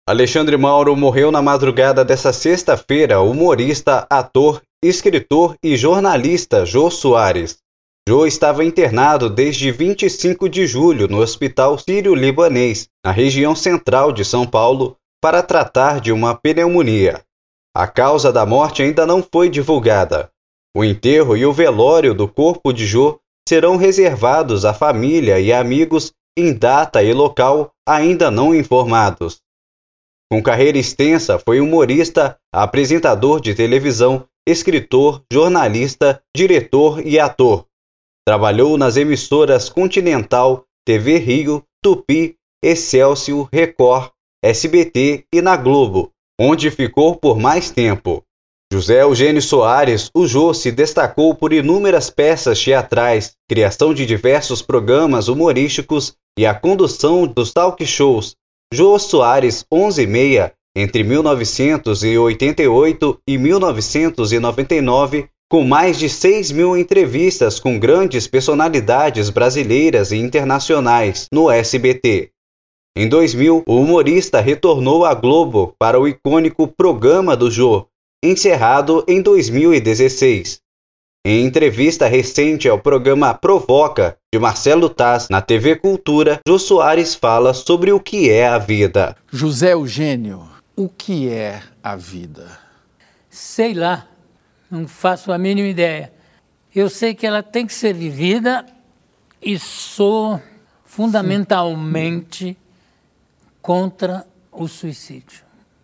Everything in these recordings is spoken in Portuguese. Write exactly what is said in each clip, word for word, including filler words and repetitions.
Alexandre Mauro morreu na madrugada desta sexta-feira. O humorista, ator, escritor e jornalista Jô Soares. Jô estava internado desde vinte e cinco de julho no Hospital Sírio-Libanês, na região central de São Paulo, para tratar de uma pneumonia. A causa da morte ainda não foi divulgada. O enterro e o velório do corpo de Jô serão reservados à família e amigos em data e local ainda não informados. Com carreira extensa, foi humorista, apresentador de televisão, escritor, jornalista, diretor e ator. Trabalhou nas emissoras Continental, T V Rio, Tupi, Excelsior, Record, S B T e na Globo, onde ficou por mais tempo. José Eugênio Soares, o Jô, se destacou por inúmeras peças teatrais, criação de diversos programas humorísticos e a condução dos talk shows Jô Soares onze e meia, entre mil novecentos e oitenta e oito e mil novecentos e noventa e nove, com mais de seis mil entrevistas com grandes personalidades brasileiras e internacionais no S B T. Em dois mil, o humorista retornou à Globo para o icônico Programa do Jô, encerrado em dois mil e dezesseis. Em entrevista recente ao programa Provoca, de Marcelo Taz, na T V Cultura, Jô Soares fala sobre o que é a vida. José Eugênio, o que é a vida? Sei lá, não faço a mínima ideia. Eu sei que ela tem que ser vivida e sou fundamentalmente contra o suicídio.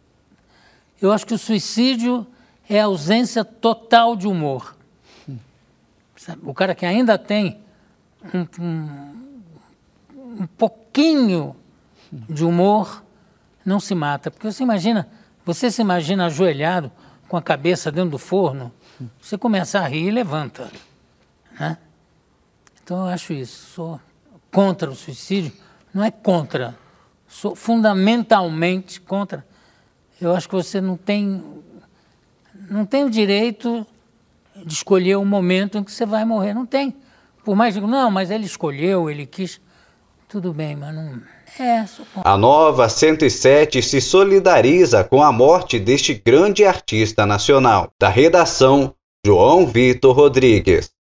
Eu acho que o suicídio é a ausência total de humor. O cara que ainda tem um, um, um pouquinho de humor não se mata. Porque você imagina, você se imagina ajoelhado com a cabeça dentro do forno, você começa a rir e levanta. Né? Então eu acho isso, sou contra o suicídio, não é contra, sou fundamentalmente contra. Eu acho que você não tem, não tem o direito de escolher o momento em que você vai morrer. Não tem. Por mais que não, mas ele escolheu, ele quis. Tudo bem, mas não... É, suponho. A Nova cento e sete se solidariza com a morte deste grande artista nacional. Da redação, João Vitor Rodrigues.